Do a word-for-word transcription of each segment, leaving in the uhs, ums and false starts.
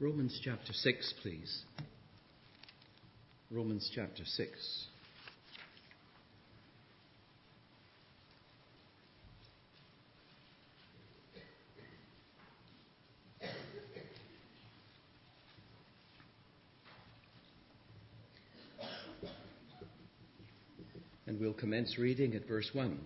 Romans chapter six, please. Romans chapter six. And we'll commence reading at verse one.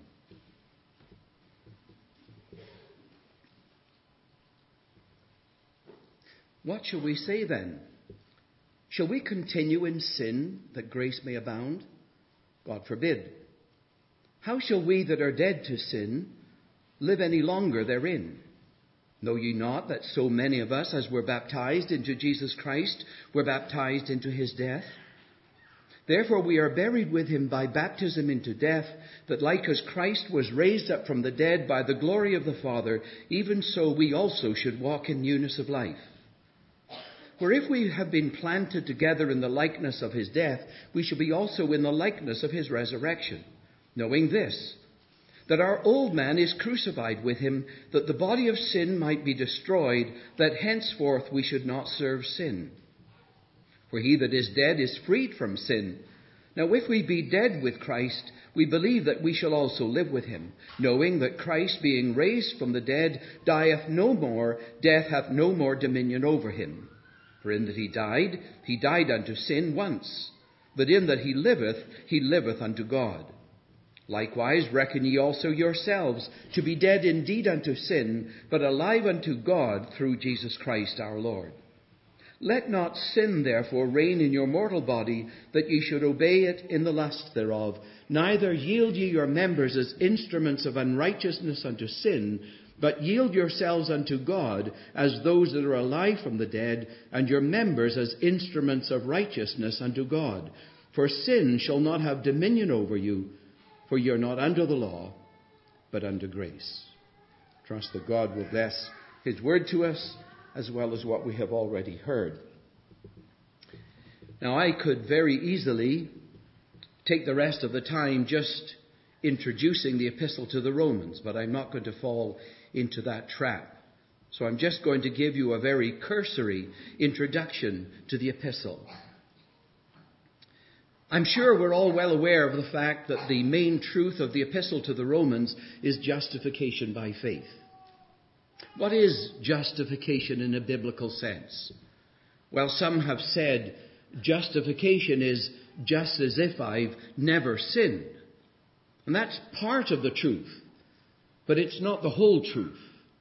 What shall we say then? Shall we continue in sin that grace may abound? God forbid. How shall we that are dead to sin live any longer therein? Know ye not that so many of us as were baptized into Jesus Christ were baptized into his death? Therefore we are buried with him by baptism into death, that like as Christ was raised up from the dead by the glory of the Father, even so we also should walk in newness of life. For if we have been planted together in the likeness of his death, we shall be also in the likeness of his resurrection, knowing this, that our old man is crucified with him, that the body of sin might be destroyed, that henceforth we should not serve sin. For he that is dead is freed from sin. Now if we be dead with Christ, we believe that we shall also live with him, knowing that Christ, being raised from the dead, dieth no more, death hath no more dominion over him. For in that he died, he died unto sin once, but in that he liveth, he liveth unto God. Likewise reckon ye also yourselves to be dead indeed unto sin, but alive unto God through Jesus Christ our Lord. Let not sin therefore reign in your mortal body, that ye should obey it in the lust thereof. Neither yield ye your members as instruments of unrighteousness unto sin, but yield yourselves unto God as those that are alive from the dead, and your members as instruments of righteousness unto God. For sin shall not have dominion over you, for ye are not under the law, but under grace. Trust that God will bless his word to us, as well as what we have already heard. Now, I could very easily take the rest of the time just introducing the epistle to the Romans, but I'm not going to fall into that trap. So I'm just going to give you a very cursory introduction to the epistle. I'm sure we're all well aware of the fact that the main truth of the epistle to the Romans is justification by faith. What is justification in a biblical sense? Well, some have said justification is just as if I've never sinned. And that's part of the truth, but it's not the whole truth.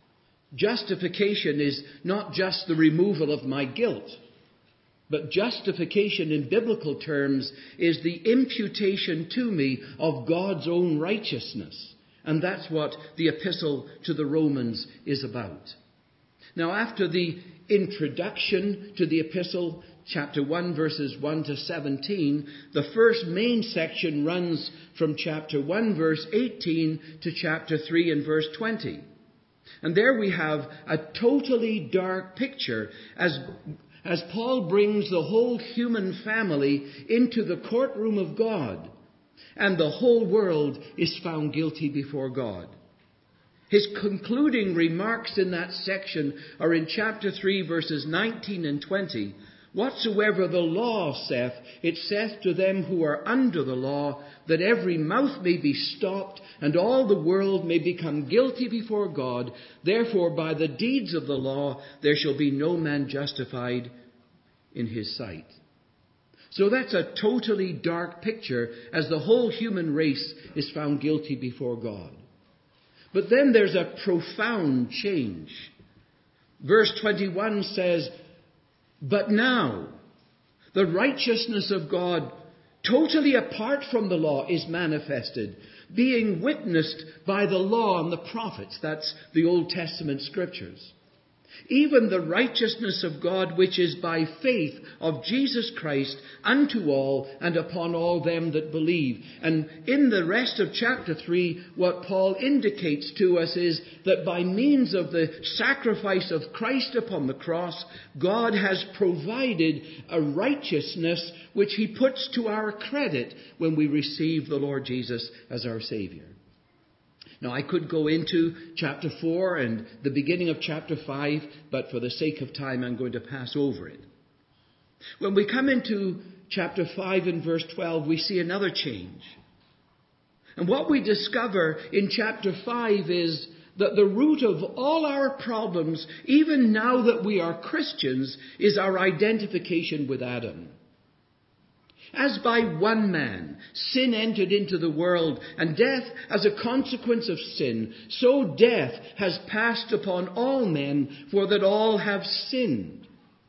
Justification is not just the removal of my guilt, but justification in biblical terms is the imputation to me of God's own righteousness. And that's what the epistle to the Romans is about. Now, after the introduction to the epistle, chapter one, verses one to seventeen, the first main section runs from chapter one, verse eighteen, to chapter three and verse twenty. And there we have a totally dark picture as, as Paul brings the whole human family into the courtroom of God. And the whole world is found guilty before God. His concluding remarks in that section are in chapter three, verses nineteen and twenty. Whatsoever the law saith, it saith to them who are under the law, that every mouth may be stopped, and all the world may become guilty before God. Therefore, by the deeds of the law, there shall be no man justified in his sight. So that's a totally dark picture as the whole human race is found guilty before God. But then there's a profound change. Verse twenty-one says, but now the righteousness of God, totally apart from the law, is manifested, being witnessed by the law and the prophets. That's the Old Testament scriptures. Even the righteousness of God, which is by faith of Jesus Christ unto all and upon all them that believe. And in the rest of chapter three, what Paul indicates to us is that by means of the sacrifice of Christ upon the cross, God has provided a righteousness which he puts to our credit when we receive the Lord Jesus as our Savior. Now, I could go into chapter four and the beginning of chapter five, but for the sake of time, I'm going to pass over it. When we come into chapter five and verse twelve, we see another change. And what we discover in chapter five is that the root of all our problems, even now that we are Christians, is our identification with Adam. As by one man sin entered into the world, and death as a consequence of sin, so death has passed upon all men, for that all have sinned.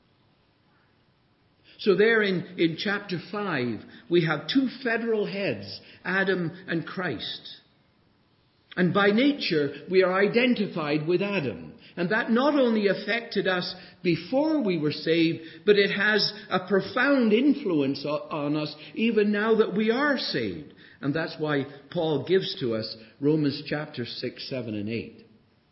So there in, in chapter five, we have two federal heads, Adam and Christ. And by nature, we are identified with Adam. And that not only affected us before we were saved, but it has a profound influence on us even now that we are saved. And that's why Paul gives to us Romans chapter six, seven, and eight.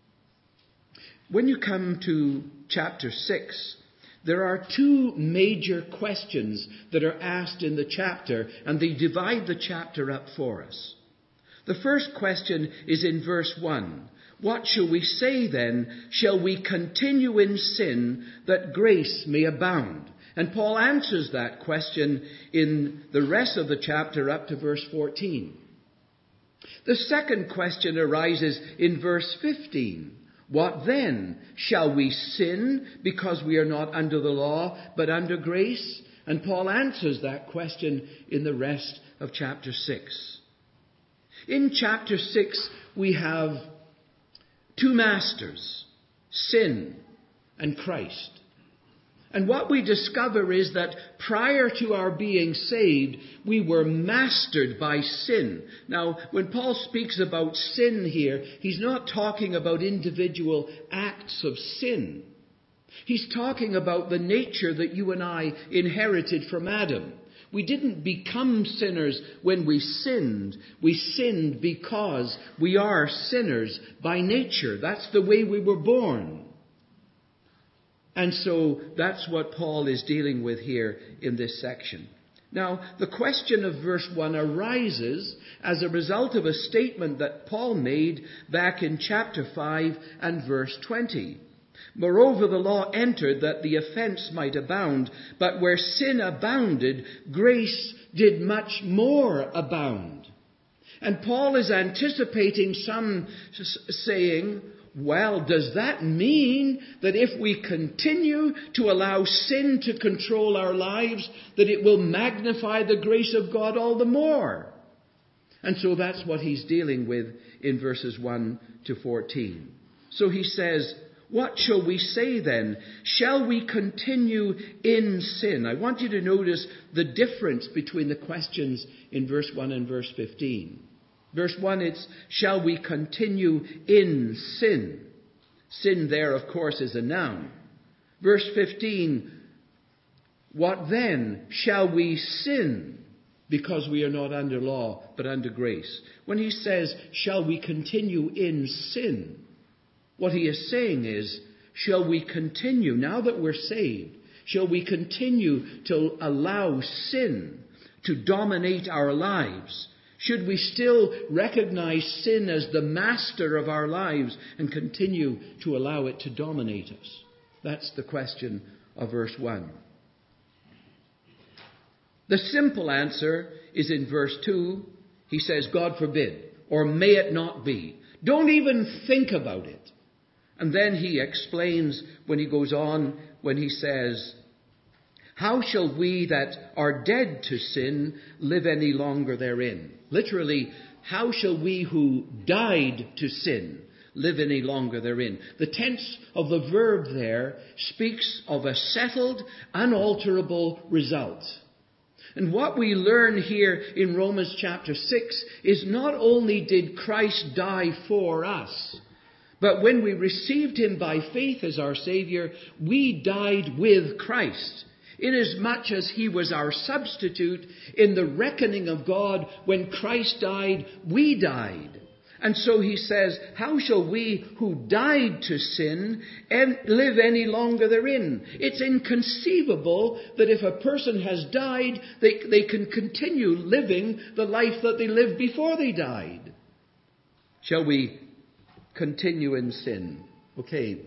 When you come to chapter six, there are two major questions that are asked in the chapter, and they divide the chapter up for us. The first question is in verse one. What shall we say then? Shall we continue in sin that grace may abound? And Paul answers that question in the rest of the chapter up to verse fourteen. The second question arises in verse fifteen. What then? Shall we sin because we are not under the law but under grace? And Paul answers that question in the rest of chapter six. In chapter six, we have two masters, sin and Christ. And what we discover is that prior to our being saved, we were mastered by sin. Now, when Paul speaks about sin here, he's not talking about individual acts of sin. He's talking about the nature that you and I inherited from Adam. We didn't become sinners when we sinned. We sinned because we are sinners by nature. That's the way we were born. And so that's what Paul is dealing with here in this section. Now, the question of verse one arises as a result of a statement that Paul made back in chapter five and verse twenty. Moreover, the law entered that the offense might abound, but where sin abounded, grace did much more abound. And Paul is anticipating some saying, well, does that mean that if we continue to allow sin to control our lives, that it will magnify the grace of God all the more? And so that's what he's dealing with in verses one to fourteen. So he says, what shall we say then? Shall we continue in sin? I want you to notice the difference between the questions in verse one and verse fifteen. Verse one, it's, shall we continue in sin? Sin there, of course, is a noun. Verse fifteen, what then? Shall we sin because we are not under law but under grace? When he says, shall we continue in sin? What he is saying is, shall we continue, now that we're saved, shall we continue to allow sin to dominate our lives? Should we still recognize sin as the master of our lives and continue to allow it to dominate us? That's the question of verse one. The simple answer is in verse two. He says, God forbid, or may it not be. Don't even think about it. And then he explains when he goes on, when he says, how shall we that are dead to sin live any longer therein? Literally, how shall we who died to sin live any longer therein? The tense of the verb there speaks of a settled, unalterable result. And what we learn here in Romans chapter six is not only did Christ die for us, but when we received him by faith as our Savior, we died with Christ. Inasmuch as he was our substitute in the reckoning of God, when Christ died, we died. And so he says, how shall we who died to sin live any longer therein? It's inconceivable that if a person has died, they, they can continue living the life that they lived before they died. Shall we continue in sin? Okay.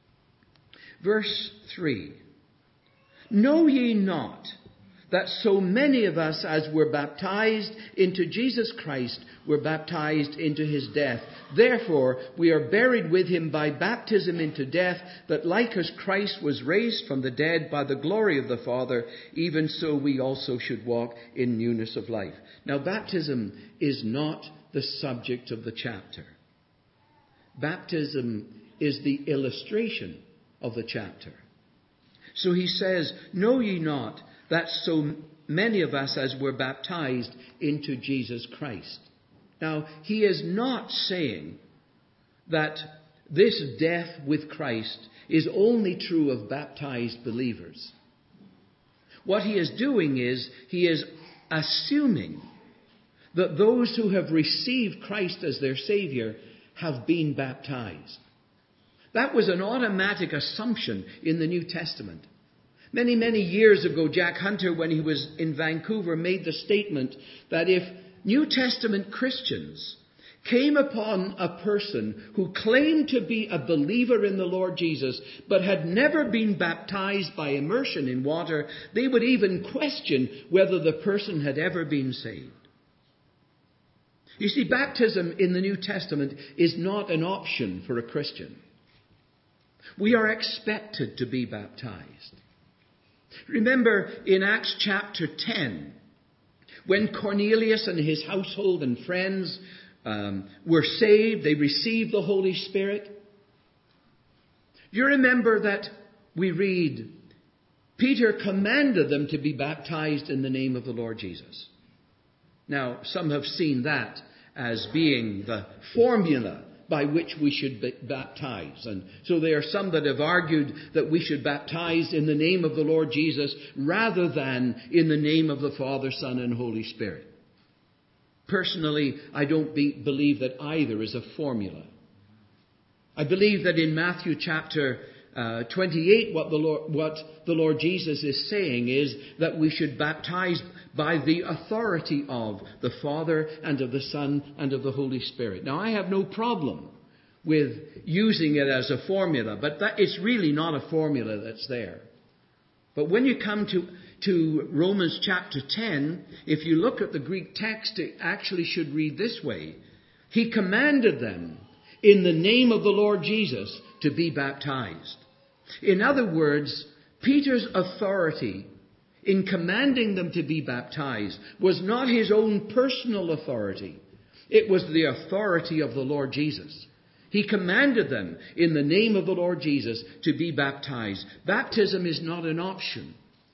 Verse three. Know ye not that so many of us as were baptized into Jesus Christ were baptized into his death? Therefore we are buried with him by baptism into death, that like as Christ was raised from the dead by the glory of the Father, even so we also should walk in newness of life. Now, baptism is not the subject of the chapter. Baptism is the illustration of the chapter. So he says, know ye not that so many of us as were baptized into Jesus Christ. Now, he is not saying that this death with Christ is only true of baptized believers. What he is doing is he is assuming that those who have received Christ as their Savior have been baptized. That was an automatic assumption in the New Testament. Many, many years ago, Jack Hunter, when he was in Vancouver, made the statement that if New Testament Christians came upon a person who claimed to be a believer in the Lord Jesus, but had never been baptized by immersion in water, they would even question whether the person had ever been saved. You see, baptism in the New Testament is not an option for a Christian. We are expected to be baptized. Remember in Acts chapter ten, when Cornelius and his household and friends um, were saved, they received the Holy Spirit. You remember that we read, Peter commanded them to be baptized in the name of the Lord Jesus. Now, some have seen that as being the formula by which we should be baptize. And so there are some that have argued that we should baptize in the name of the Lord Jesus rather than in the name of the Father, Son, and Holy Spirit. Personally, I don't be, believe that either is a formula. I believe that in Matthew chapter uh, twenty-eight, what the Lord, what the Lord Jesus is saying is that we should baptize by the authority of the Father and of the Son and of the Holy Spirit. Now, I have no problem with using it as a formula, but that, it's really not a formula that's there. But when you come to, to Romans chapter ten, if you look at the Greek text, it actually should read this way. He commanded them in the name of the Lord Jesus to be baptized. In other words, Peter's authority in commanding them to be baptized was not his own personal authority. It was the authority of the Lord Jesus. He commanded them in the name of the Lord Jesus to be baptized. Baptism is not an option.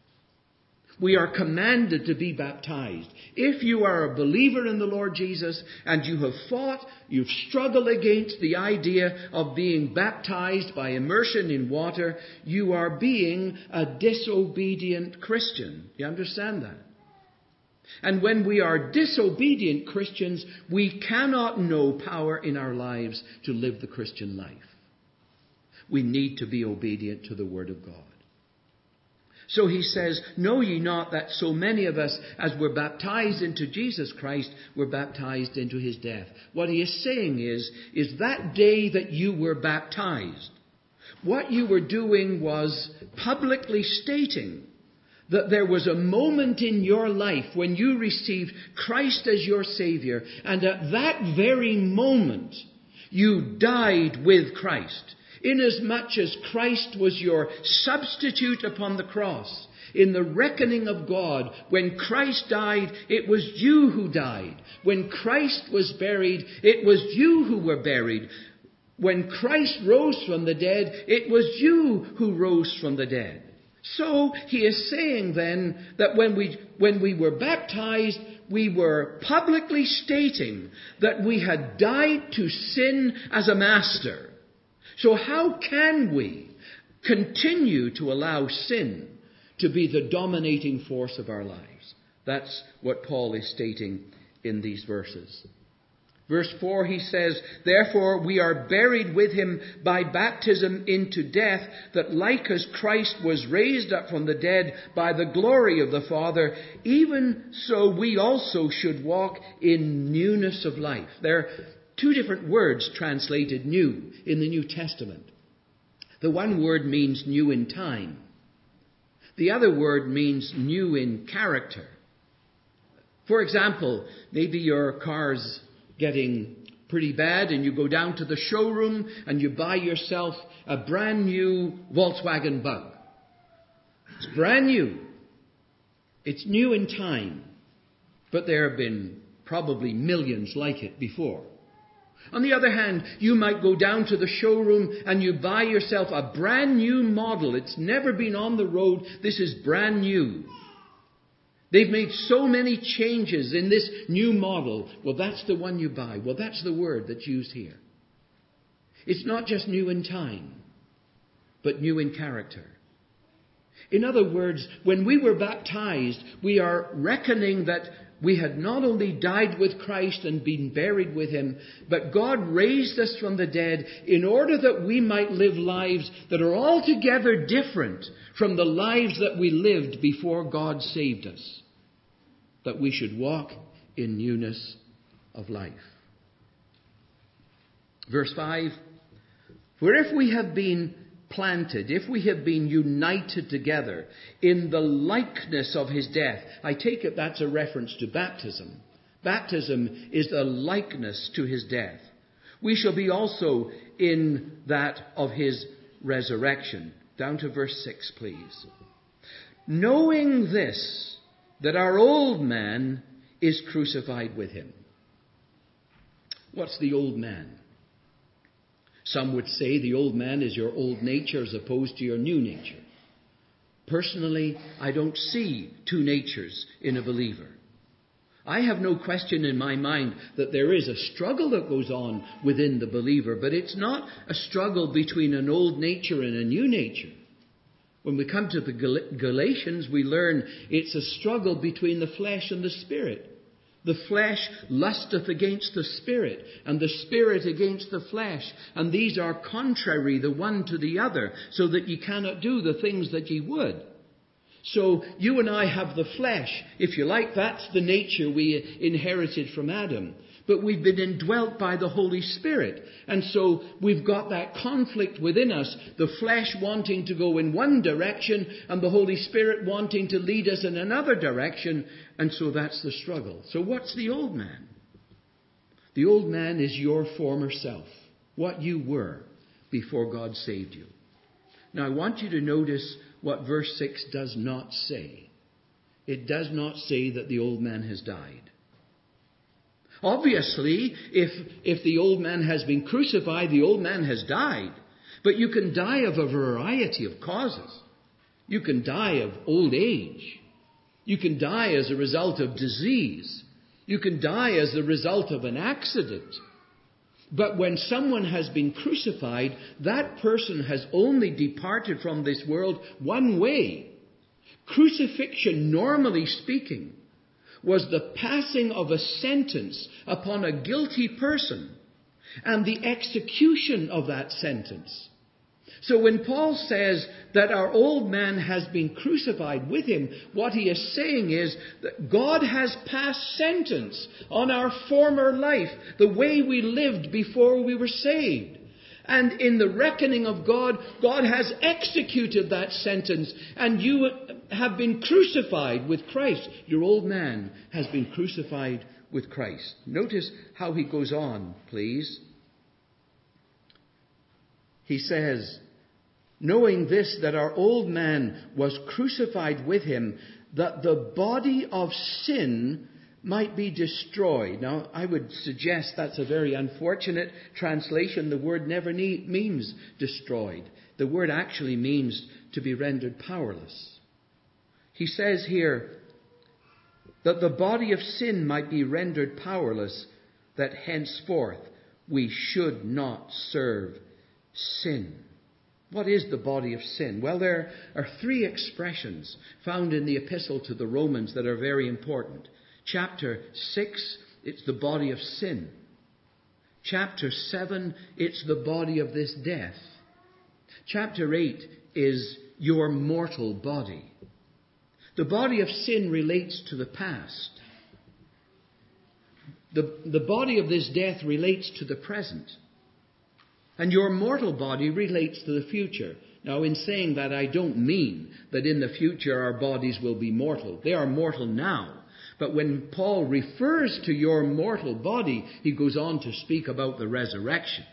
We are commanded to be baptized. If you are a believer in the Lord Jesus and you have fought, you've struggled against the idea of being baptized by immersion in water, you are being a disobedient Christian. You understand that? And when we are disobedient Christians, we cannot know power in our lives to live the Christian life. We need to be obedient to the Word of God. So he says, know ye not that so many of us, as were baptized into Jesus Christ, were baptized into his death? What he is saying is, is that day that you were baptized, what you were doing was publicly stating that there was a moment in your life when you received Christ as your Savior, and at that very moment you died with Christ. Inasmuch as Christ was your substitute upon the cross, in the reckoning of God, when Christ died, it was you who died. When Christ was buried, it was you who were buried. When Christ rose from the dead, it was you who rose from the dead. So he is saying then that when we, when we were baptized, we were publicly stating that we had died to sin as a master. So how can we continue to allow sin to be the dominating force of our lives? That's what Paul is stating in these verses. Verse four, he says, therefore we are buried with him by baptism into death, that like as Christ was raised up from the dead by the glory of the Father, even so we also should walk in newness of life. There, two different words translated new in the New Testament. The one word means new in time. The other word means new in character. For example, maybe your car's getting pretty bad and you go down to the showroom and you buy yourself a brand new Volkswagen Bug. It's brand new. It's new in time. But there have been probably millions like it before. On the other hand, you might go down to the showroom and you buy yourself a brand new model. It's never been on the road. This is brand new. They've made so many changes in this new model. Well, that's the one you buy. Well, that's the word that's used here. It's not just new in time, but new in character. In other words, when we were baptized, we are reckoning that we had not only died with Christ and been buried with him, but God raised us from the dead in order that we might live lives that are altogether different from the lives that we lived before God saved us. That we should walk in newness of life. Verse five, for if we have been planted, if we have been united together in the likeness of his death. I take it that's a reference to baptism. Baptism is the likeness to his death. We shall be also in that of his resurrection. Down to verse six, please. Knowing this, that our old man is crucified with him. What's the old man? Some would say the old man is your old nature as opposed to your new nature. Personally, I don't see two natures in a believer. I have no question in my mind that there is a struggle that goes on within the believer, but it's not a struggle between an old nature and a new nature. When we come to the Gal- Galatians, we learn it's a struggle between the flesh and the spirit. The flesh lusteth against the spirit, and the spirit against the flesh. And these are contrary the one to the other, so that ye cannot do the things that ye would. So you and I have the flesh. If you like, that's the nature we inherited from Adam. But we've been indwelt by the Holy Spirit. And so we've got that conflict within us, the flesh wanting to go in one direction and the Holy Spirit wanting to lead us in another direction. And so that's the struggle. So what's the old man? The old man is your former self, what you were before God saved you. Now I want you to notice what verse six does not say. It does not say that the old man has died. Obviously, if, if the old man has been crucified, the old man has died. But you can die of a variety of causes. You can die of old age. You can die as a result of disease. You can die as a result of an accident. But when someone has been crucified, that person has only departed from this world one way. Crucifixion, normally speaking, was the passing of a sentence upon a guilty person and the execution of that sentence. So when Paul says that our old man has been crucified with him, what he is saying is that God has passed sentence on our former life, the way we lived before we were saved. And in the reckoning of God, God has executed that sentence, and you have been crucified with Christ. Your old man has been crucified with Christ. Notice how he goes on, please. He says, knowing this, that our old man was crucified with him, that the body of sin might be destroyed. Now, I would suggest that's a very unfortunate translation. The word never need, means destroyed. The word actually means to be rendered powerless. He says here that the body of sin might be rendered powerless, that henceforth we should not serve sin. What is the body of sin? Well, there are three expressions found in the epistle to the Romans that are very important. Chapter six, it's the body of sin. Chapter seven, it's the body of this death. Chapter eight is your mortal body. The body of sin relates to the past. The, the body of this death relates to the present. And your mortal body relates to the future. Now, in saying that, I don't mean that in the future our bodies will be mortal. They are mortal now. But when Paul refers to your mortal body, he goes on to speak about the resurrection.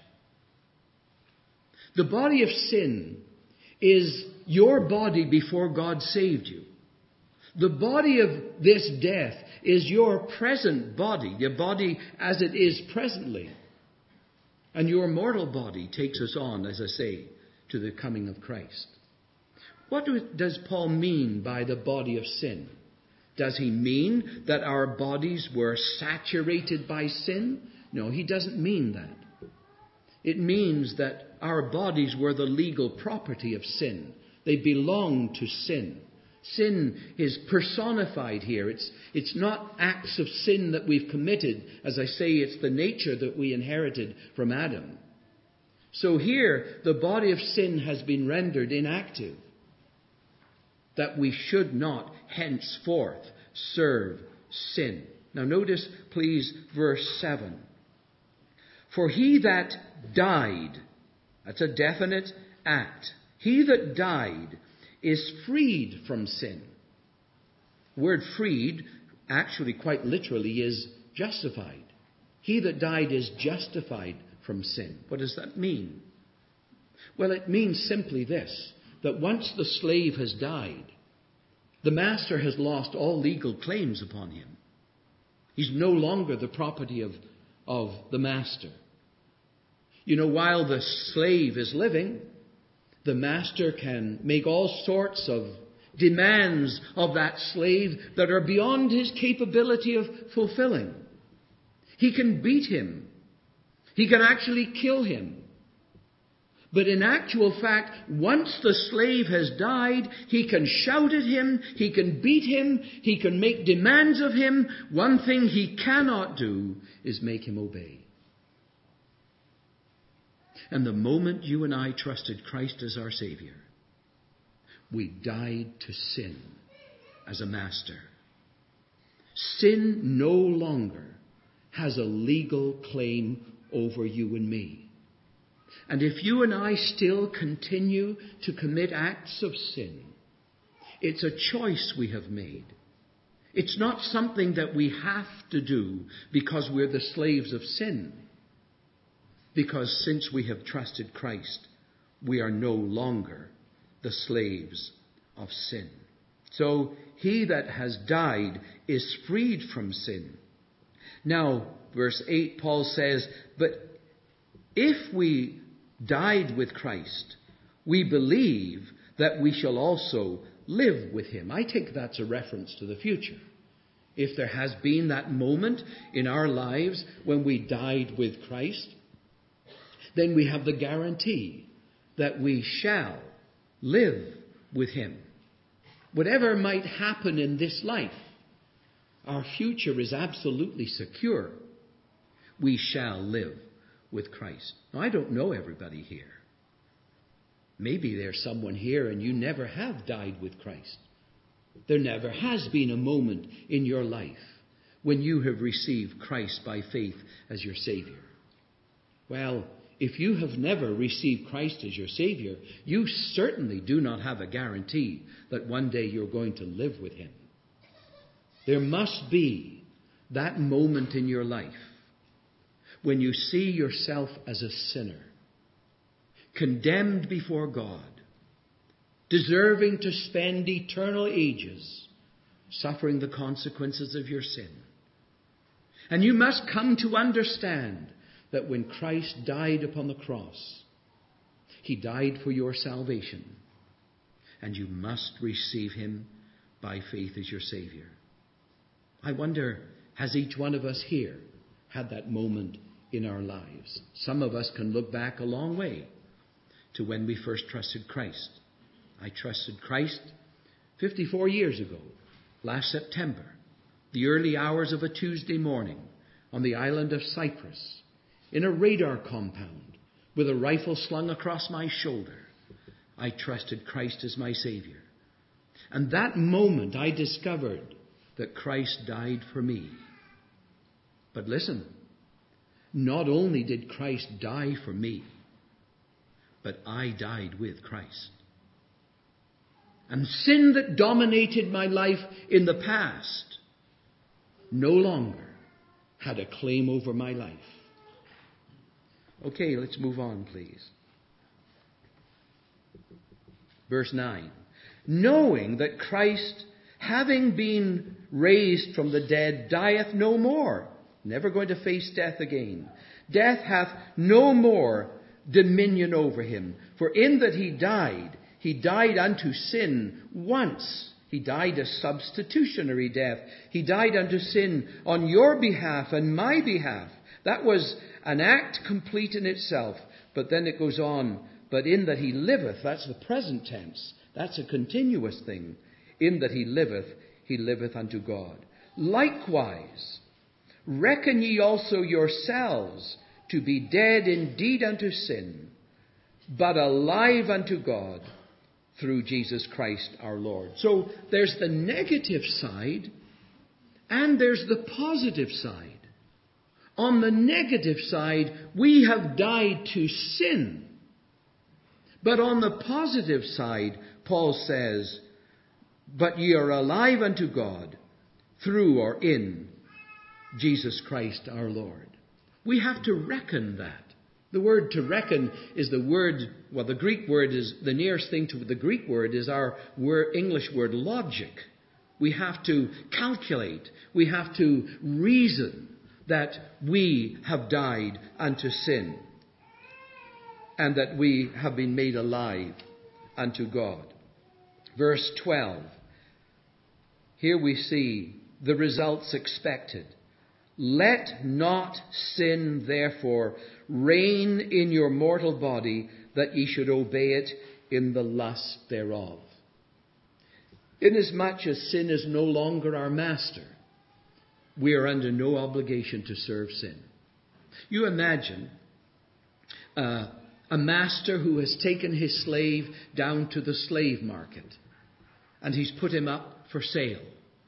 The body of sin is your body before God saved you. The body of this death is your present body, the body as it is presently. And your mortal body takes us on, as I say, to the coming of Christ. What does Paul mean by the body of sin? Does he mean that our bodies were saturated by sin? No, he doesn't mean that. It means that our bodies were the legal property of sin. They belong to sin. Sin is personified here. It's, it's not acts of sin that we've committed. As I say, it's the nature that we inherited from Adam. So here, the body of sin has been rendered inactive, that we should not henceforth serve sin. Now notice, please, verse seven. For he that died, that's a definite act. He that died is freed from sin. The word freed, actually quite literally, is justified. He that died is justified from sin. What does that mean? Well, it means simply this, that once the slave has died, the master has lost all legal claims upon him. He's no longer the property of, of the master. You know, while the slave is living, the master can make all sorts of demands of that slave that are beyond his capability of fulfilling. He can beat him. He can actually kill him. But in actual fact, once the slave has died, he can shout at him, he can beat him, he can make demands of him. One thing he cannot do is make him obey. And the moment you and I trusted Christ as our Savior, we died to sin as a master. Sin no longer has a legal claim over you and me. And if you and I still continue to commit acts of sin, it's a choice we have made. It's not something that we have to do because we're the slaves of sin. Because since we have trusted Christ, we are no longer the slaves of sin. So he that has died is freed from sin. Now, verse eight, Paul says, but if we died with Christ, we believe that we shall also live with him. I think that's a reference to the future. If there has been that moment in our lives when we died with Christ, then we have the guarantee that we shall live with him. Whatever might happen in this life, our future is absolutely secure. We shall live with Christ. Now, I don't know everybody here. Maybe there's someone here and you never have died with Christ. There never has been a moment in your life when you have received Christ by faith as your Savior. Well, if you have never received Christ as your Savior, you certainly do not have a guarantee that one day you're going to live with him. There must be that moment in your life when you see yourself as a sinner, condemned before God, deserving to spend eternal ages suffering the consequences of your sin. And you must come to understand that when Christ died upon the cross, he died for your salvation, and you must receive him by faith as your Savior. I wonder, has each one of us here had that moment in our lives? Some of us can look back a long way to when we first trusted Christ. I trusted Christ fifty-four years ago, last September, the early hours of a Tuesday morning on the island of Cyprus, in a radar compound with a rifle slung across my shoulder. I trusted Christ as my Savior. And that moment I discovered that Christ died for me. But listen, not only did Christ die for me, but I died with Christ. And sin that dominated my life in the past no longer had a claim over my life. Okay, let's move on, please. Verse nine. Knowing that Christ, having been raised from the dead, dieth no more. Never going to face death again. Death hath no more dominion over him. For in that he died, he died unto sin once. He died a substitutionary death. He died unto sin on your behalf and my behalf. That was an act complete in itself. But then it goes on. But in that he liveth, that's the present tense. That's a continuous thing. In that he liveth, he liveth unto God. Likewise, reckon ye also yourselves to be dead indeed unto sin, but alive unto God through Jesus Christ our Lord. So there's the negative side and there's the positive side. On the negative side, we have died to sin. But on the positive side, Paul says, but ye are alive unto God through or in Jesus Christ our Lord. We have to reckon that. The word to reckon is the word, well, the Greek word is, the nearest thing to the Greek word is our word, English word logic. We have to calculate. We have to reason that we have died unto sin and that we have been made alive unto God. Verse twelve. Here we see the results expected. Let not sin, therefore, reign in your mortal body, that ye should obey it in the lust thereof. Inasmuch as sin is no longer our master, we are under no obligation to serve sin. You imagine uh, a master who has taken his slave down to the slave market, and he's put him up for sale.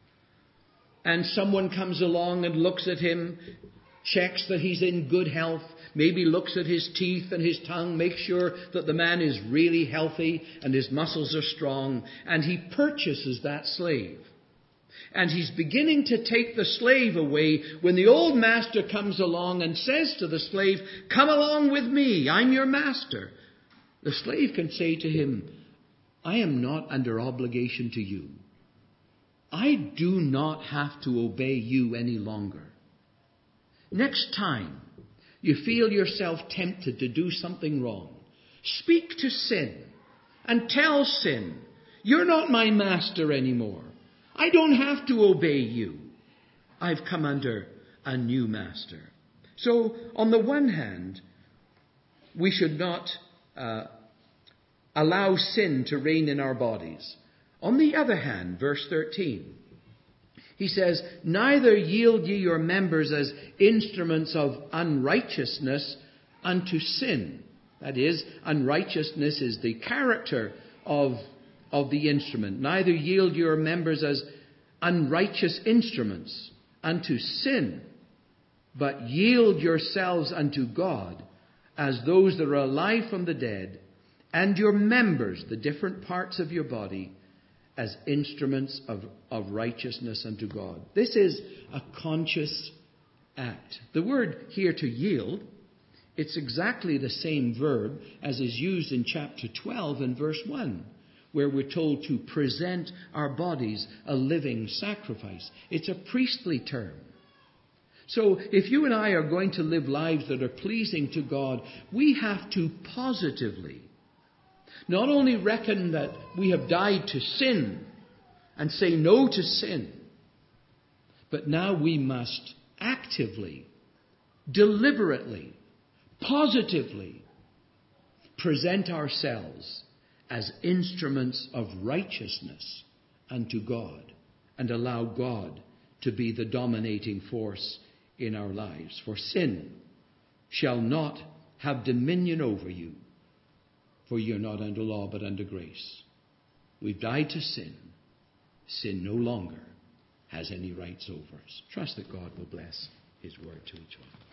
And someone comes along and looks at him, checks that he's in good health, maybe looks at his teeth and his tongue, makes sure that the man is really healthy and his muscles are strong, and he purchases that slave. And he's beginning to take the slave away when the old master comes along and says to the slave, come along with me, I'm your master. The slave can say to him, I am not under obligation to you. I do not have to obey you any longer. Next time you feel yourself tempted to do something wrong, speak to sin and tell sin, you're not my master anymore. I don't have to obey you. I've come under a new master. So, on the one hand, we should not uh, allow sin to reign in our bodies. On the other hand, verse thirteen, he says, neither yield ye your members as instruments of unrighteousness unto sin. That is, unrighteousness is the character of, of the instrument. Neither yield your members as unrighteous instruments unto sin, but yield yourselves unto God as those that are alive from the dead, and your members, the different parts of your body, as instruments of, of righteousness unto God. This is a conscious act. The word here to yield, it's exactly the same verb as is used in chapter twelve and verse one, where we're told to present our bodies a living sacrifice. It's a priestly term. So if you and I are going to live lives that are pleasing to God, we have to positively not only reckon that we have died to sin and say no to sin, but now we must actively, deliberately, positively present ourselves as instruments of righteousness unto God and allow God to be the dominating force in our lives. For sin shall not have dominion over you, for you're not under law, but under grace. We've died to sin. Sin no longer has any rights over us. Trust that God will bless. his word to each one.